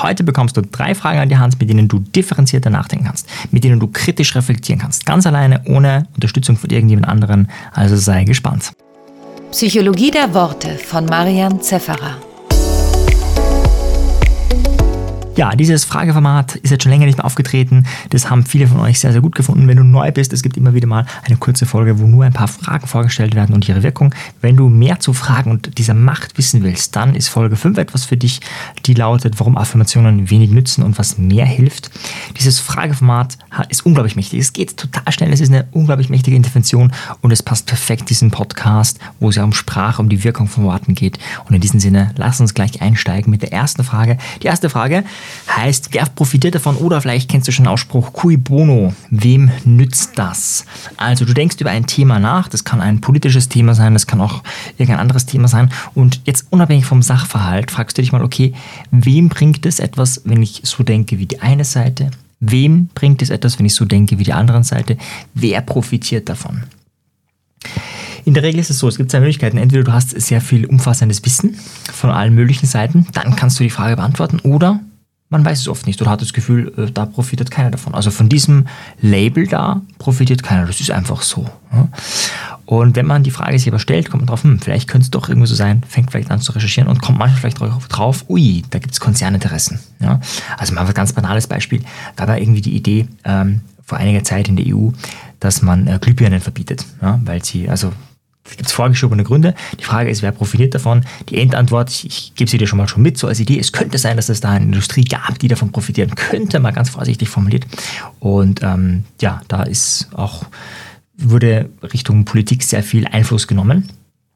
Heute bekommst du 3 Fragen an die Hand, mit denen du differenzierter nachdenken kannst, mit denen du kritisch reflektieren kannst. Ganz alleine, ohne Unterstützung von irgendjemand anderen. Also sei gespannt. Psychologie der Worte von Marian Zefferer. Ja, dieses Frageformat ist jetzt schon länger nicht mehr aufgetreten. Das haben viele von euch sehr, sehr gut gefunden. Wenn du neu bist, es gibt immer wieder mal eine kurze Folge, wo nur ein paar Fragen vorgestellt werden und ihre Wirkung. Wenn du mehr zu Fragen und dieser Macht wissen willst, dann ist Folge 5 etwas für dich, die lautet, warum Affirmationen wenig nützen und was mehr hilft. Dieses Frageformat ist unglaublich mächtig. Es geht total schnell, es ist eine unglaublich mächtige Intervention und es passt perfekt in diesen Podcast, wo es ja um Sprache, um die Wirkung von Worten geht. Und in diesem Sinne, lass uns gleich einsteigen mit der ersten Frage. Die erste Frage heißt, wer profitiert davon? Oder vielleicht kennst du schon den Ausspruch, cui bono, wem nützt das? Also du denkst über ein Thema nach, das kann ein politisches Thema sein, das kann auch irgendein anderes Thema sein und jetzt unabhängig vom Sachverhalt fragst du dich mal, okay, wem bringt es etwas, wenn ich so denke wie die eine Seite? Wem bringt es etwas, wenn ich so denke wie die andere Seite? Wer profitiert davon? In der Regel ist es so, es gibt 2 Möglichkeiten. Entweder du hast sehr viel umfassendes Wissen von allen möglichen Seiten, dann kannst du die Frage beantworten, oder man weiß es oft nicht oder hat das Gefühl, da profitiert keiner davon. Also von diesem Label da profitiert keiner, das ist einfach so. Und wenn man die Frage sich aber stellt, kommt man drauf, vielleicht könnte es doch irgendwie so sein, fängt vielleicht an zu recherchieren und kommt manchmal vielleicht drauf, ui, da gibt es Konzerninteressen. Ja? Also mal ein ganz banales Beispiel, da war irgendwie die Idee vor einiger Zeit in der EU, dass man Glühbirnen verbietet, ja? Weil sie, also da gibt es vorgeschobene Gründe. Die Frage ist, wer profitiert davon? Die Endantwort, ich gebe sie dir schon mal mit, so als Idee. Es könnte sein, dass es da eine Industrie gab, die davon profitieren könnte, mal ganz vorsichtig formuliert. Und ja, da ist auch, wurde Richtung Politik sehr viel Einfluss genommen.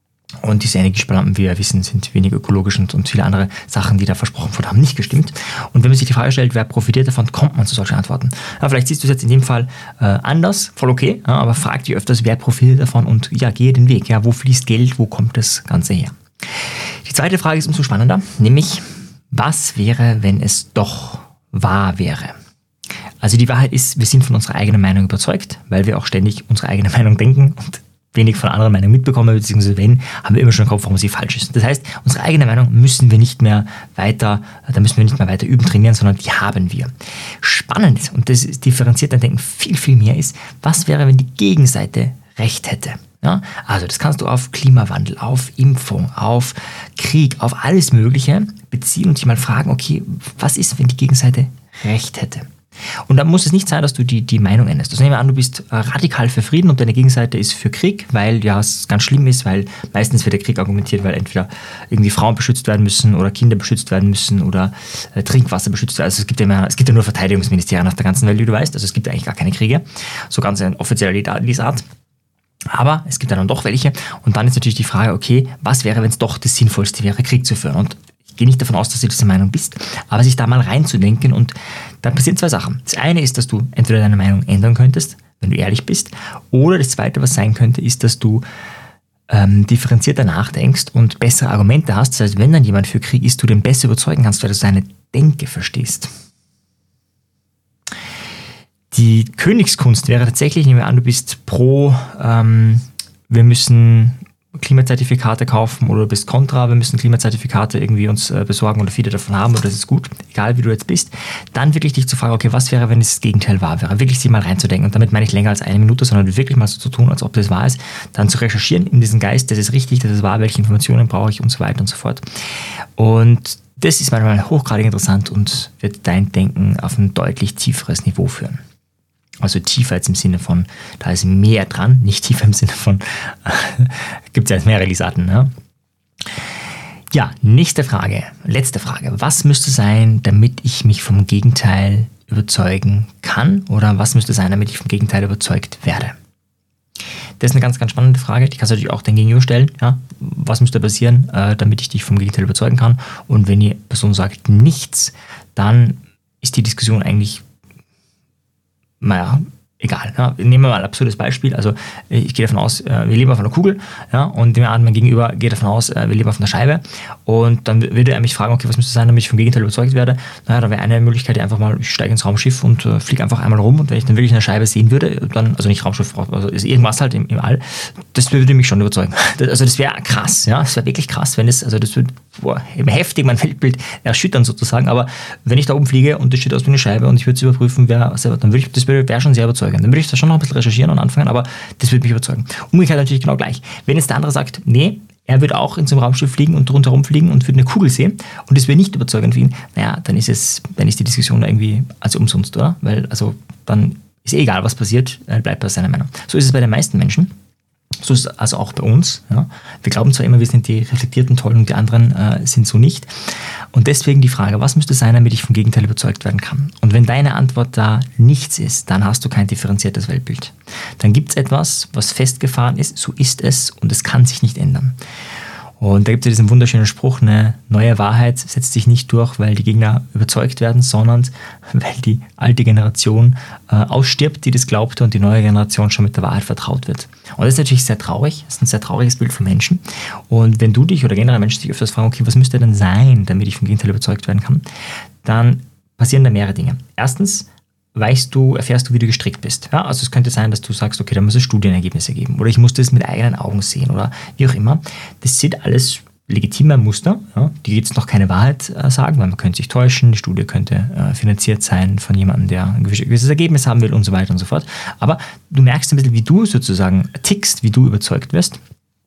Und diese Energiesparlampen, wie wir wissen, sind wenig ökologisch und viele andere Sachen, die da versprochen wurden, haben nicht gestimmt. Und wenn man sich die Frage stellt, wer profitiert davon, kommt man zu solchen Antworten. Ja, vielleicht siehst du es jetzt in dem Fall anders, voll okay, ja, aber frag dich öfters, wer profitiert davon und ja, gehe den Weg. Ja, wo fließt Geld, wo kommt das Ganze her? Die zweite Frage ist umso spannender, nämlich, was wäre, wenn es doch wahr wäre? Also die Wahrheit ist, wir sind von unserer eigenen Meinung überzeugt, weil wir auch ständig unsere eigene Meinung denken und wenig von anderen Meinungen mitbekommen, beziehungsweise wenn, haben wir immer schon im Kopf, warum sie falsch ist. Das heißt, unsere eigene Meinung müssen wir nicht mehr weiter üben, trainieren, sondern die haben wir. Spannend ist, und das ist differenziert, dann denken viel, viel mehr ist, was wäre, wenn die Gegenseite Recht hätte? Ja? Also das kannst du auf Klimawandel, auf Impfung, auf Krieg, auf alles Mögliche beziehen und dich mal fragen, okay, was ist, wenn die Gegenseite Recht hätte? Und dann muss es nicht sein, dass du die Meinung änderst. Also nehmen wir an, du bist radikal für Frieden und deine Gegenseite ist für Krieg, weil ja es ganz schlimm ist, weil meistens wird der Krieg argumentiert, weil entweder irgendwie Frauen beschützt werden müssen oder Kinder beschützt werden müssen oder Trinkwasser beschützt werden. Also es gibt ja nur Verteidigungsministerien auf der ganzen Welt, wie du weißt. Also es gibt eigentlich gar keine Kriege, so ganz eine offizielle Lesart. Aber es gibt dann doch welche und dann ist natürlich die Frage, okay, was wäre, wenn es doch das Sinnvollste wäre, Krieg zu führen? Und ich gehe nicht davon aus, dass du diese Meinung bist, aber sich da mal reinzudenken und dann passieren 2 Sachen. Das eine ist, dass du entweder deine Meinung ändern könntest, wenn du ehrlich bist, oder das zweite, was sein könnte, ist, dass du differenzierter nachdenkst und bessere Argumente hast. Das heißt, wenn dann jemand für Krieg ist, du den besser überzeugen kannst, weil du seine Denke verstehst. Die Königskunst wäre tatsächlich, nehmen wir an, du bist pro, wir müssen Klimazertifikate kaufen oder du bist kontra, wir müssen Klimazertifikate irgendwie uns besorgen oder viele davon haben oder das ist gut, egal wie du jetzt bist, dann wirklich dich zu fragen, okay, was wäre, wenn es das Gegenteil wahr wäre? Wirklich sich mal reinzudenken und damit meine ich länger als 1 Minute, sondern wirklich mal so zu tun, als ob das wahr ist, dann zu recherchieren in diesem Geist, das ist richtig, das ist wahr, welche Informationen brauche ich und so weiter und so fort. Und das ist manchmal hochgradig interessant und wird dein Denken auf ein deutlich tieferes Niveau führen. Also tiefer jetzt im Sinne von, da ist mehr dran, nicht tiefer im Sinne von, gibt es ja jetzt mehrere Lesarten. Ne? Ja, nächste Frage, letzte Frage. Was müsste sein, damit ich mich vom Gegenteil überzeugen kann? Oder was müsste sein, damit ich vom Gegenteil überzeugt werde? Das ist eine ganz, ganz spannende Frage. Die kannst du natürlich auch dein Gegenüber stellen. Ja? Was müsste passieren, damit ich dich vom Gegenteil überzeugen kann? Und wenn die Person sagt nichts, dann ist die Diskussion eigentlich naja, egal. Ja. Nehmen wir mal ein absurdes Beispiel. Also ich gehe davon aus, wir leben auf einer Kugel, ja, und mein Gegenüber geht davon aus, wir leben auf einer Scheibe. Und dann würde er mich fragen, okay, was müsste sein, damit ich vom Gegenteil überzeugt werde? Naja, da wäre eine Möglichkeit, einfach mal, ich steige ins Raumschiff und fliege einfach einmal rum. Und wenn ich dann wirklich eine Scheibe sehen würde, dann, also nicht Raumschiff, also ist irgendwas halt im All, das würde mich schon überzeugen. Das wäre krass, ja, das wäre wirklich krass, wenn das, also das würde heftig mein Weltbild erschüttern sozusagen, aber wenn ich da oben fliege und das steht aus wie eine Scheibe und ich würde es überprüfen, dann wäre schon sehr überzeugend. Dann würde ich da schon noch ein bisschen recherchieren und anfangen, aber das würde mich überzeugen. Umgekehrt natürlich genau gleich. Wenn jetzt der andere sagt, nee, er wird auch in so einem Raumschiff fliegen und rundherum fliegen und wird eine Kugel sehen und das wäre nicht überzeugend für ihn, dann ist die Diskussion irgendwie also umsonst, oder? Weil dann ist egal, was passiert, er bleibt bei seiner Meinung. So ist es bei den meisten Menschen. So ist es also auch bei uns. Ja. Wir glauben zwar immer, wir sind die reflektierten, tollen und die anderen sind so nicht. Und deswegen die Frage, was müsste sein, damit ich vom Gegenteil überzeugt werden kann? Und wenn deine Antwort da nichts ist, dann hast du kein differenziertes Weltbild. Dann gibt es etwas, was festgefahren ist, so ist es und es kann sich nicht ändern. Und da gibt es ja diesen wunderschönen Spruch, eine neue Wahrheit setzt sich nicht durch, weil die Gegner überzeugt werden, sondern weil die alte Generation ausstirbt, die das glaubte und die neue Generation schon mit der Wahrheit vertraut wird. Und das ist natürlich sehr traurig, das ist ein sehr trauriges Bild von Menschen. Und wenn du dich oder generell Menschen sich öfters fragen, okay, was müsste denn sein, damit ich vom Gegenteil überzeugt werden kann, dann passieren da mehrere Dinge. Erstens, erfährst du, wie du gestrickt bist. Ja, also es könnte sein, dass du sagst, okay, da muss es Studienergebnisse geben oder ich muss das mit eigenen Augen sehen oder wie auch immer. Das sind alles legitime Muster, ja, die jetzt noch keine Wahrheit sagen, weil man könnte sich täuschen, die Studie könnte finanziert sein von jemandem, der ein gewisses Ergebnis haben will und so weiter und so fort. Aber du merkst ein bisschen, wie du sozusagen tickst, wie du überzeugt wirst.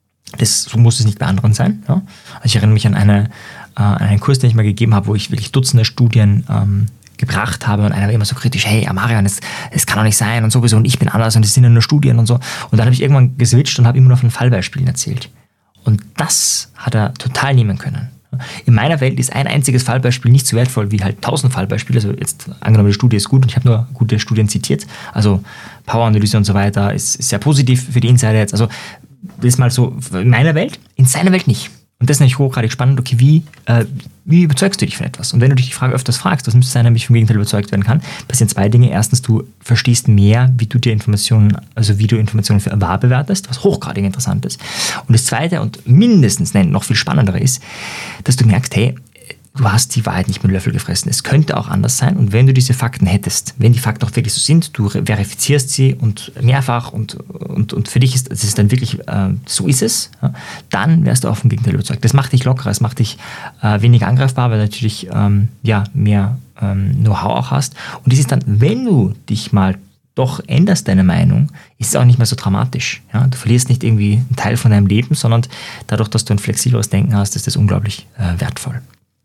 So muss es nicht bei anderen sein. Ja. Also ich erinnere mich an einen Kurs, den ich mal gegeben habe, wo ich wirklich Dutzende Studien gebracht habe und einer war immer so kritisch, hey, Marian, es kann doch nicht sein und sowieso und ich bin anders und es sind ja nur Studien und so. Und dann habe ich irgendwann geswitcht und habe immer noch von Fallbeispielen erzählt. Und das hat er total nehmen können. In meiner Welt ist ein einziges Fallbeispiel nicht so wertvoll wie halt 1000 Fallbeispiele. Also jetzt angenommen, die Studie ist gut und ich habe nur gute Studien zitiert. Also Poweranalyse und so weiter ist sehr positiv für die Insider jetzt. Also das ist mal so in meiner Welt, in seiner Welt nicht. Und das ist natürlich hochgradig spannend, okay, wie überzeugst du dich von etwas? Und wenn du dich die Frage öfters fragst, was müsste sein, damit ich vom Gegenteil überzeugt werden kann, passieren zwei Dinge. Erstens, du verstehst mehr, wie du Informationen für wahr bewertest, was hochgradig interessant ist. Und das Zweite und mindestens noch viel spannendere ist, dass du merkst, hey, du hast die Wahrheit nicht mit Löffel gefressen. Es könnte auch anders sein. Und wenn du diese Fakten hättest, wenn die Fakten auch wirklich so sind, du verifizierst sie und mehrfach und für dich ist es dann wirklich, so ist es, ja, dann wärst du auch vom Gegenteil überzeugt. Das macht dich lockerer, es macht dich weniger angreifbar, weil du natürlich mehr Know-how auch hast. Und das ist dann, wenn du dich mal doch änderst deine Meinung, ist es auch nicht mehr so dramatisch. Ja? Du verlierst nicht irgendwie einen Teil von deinem Leben, sondern dadurch, dass du ein flexibleres Denken hast, ist das unglaublich wertvoll.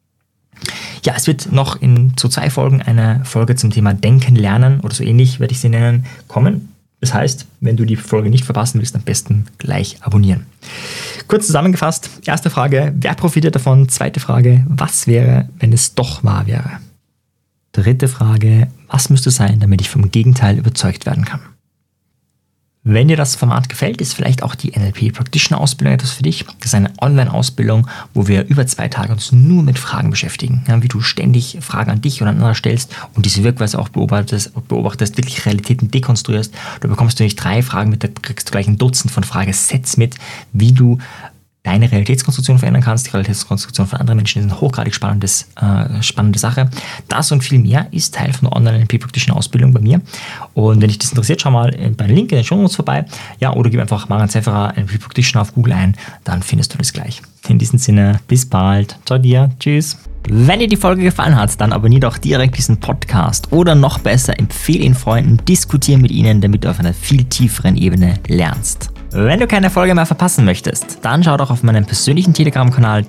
Ja, es wird noch in so 2 Folgen eine Folge zum Thema Denken, Lernen oder so ähnlich, werde ich sie nennen, kommen. Das heißt, wenn du die Folge nicht verpassen willst, am besten gleich abonnieren. Kurz zusammengefasst, erste Frage, wer profitiert davon? Zweite Frage, was wäre, wenn es doch wahr wäre? Dritte Frage, was müsste sein, damit ich vom Gegenteil überzeugt werden kann? Wenn dir das Format gefällt, ist vielleicht auch die NLP Practitioner Ausbildung etwas für dich. Das ist eine Online-Ausbildung, wo wir über 2 Tage uns nur mit Fragen beschäftigen. Ja, wie du ständig Fragen an dich oder an andere stellst und diese Wirkweise auch beobachtest, wirklich Realitäten dekonstruierst. Da bekommst du nicht 3 Fragen mit, da kriegst du gleich ein Dutzend von Fragesets mit, wie du deine Realitätskonstruktion verändern kannst, die Realitätskonstruktion von anderen Menschen. Das ist eine hochgradig spannende Sache. Das und viel mehr ist Teil von der Online-NLP-Praktischen-Ausbildung bei mir. Und wenn dich das interessiert, schau mal bei den Link in den Shownotes vorbei. Ja, oder gib einfach Marian Zefferer NLP Practitioner auf Google ein, dann findest du das gleich. In diesem Sinne, bis bald. Ciao dir. Tschüss. Wenn dir die Folge gefallen hat, dann abonniere doch direkt diesen Podcast oder noch besser, empfehle ihn Freunden, diskutiere mit ihnen, damit du auf einer viel tieferen Ebene lernst. Wenn du keine Folge mehr verpassen möchtest, dann schau doch auf meinem persönlichen Telegram-Kanal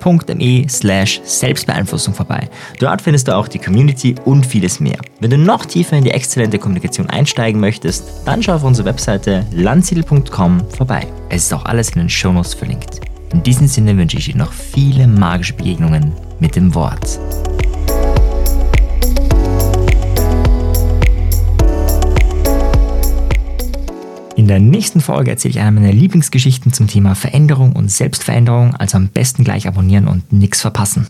t.me/Selbstbeeinflussung vorbei. Dort findest du auch die Community und vieles mehr. Wenn du noch tiefer in die exzellente Kommunikation einsteigen möchtest, dann schau auf unsere Webseite landsiedel.com vorbei. Es ist auch alles in den Shownotes verlinkt. In diesem Sinne wünsche ich dir noch viele magische Begegnungen mit dem Wort. In der nächsten Folge erzähle ich eine meiner Lieblingsgeschichten zum Thema Veränderung und Selbstveränderung, also am besten gleich abonnieren und nichts verpassen.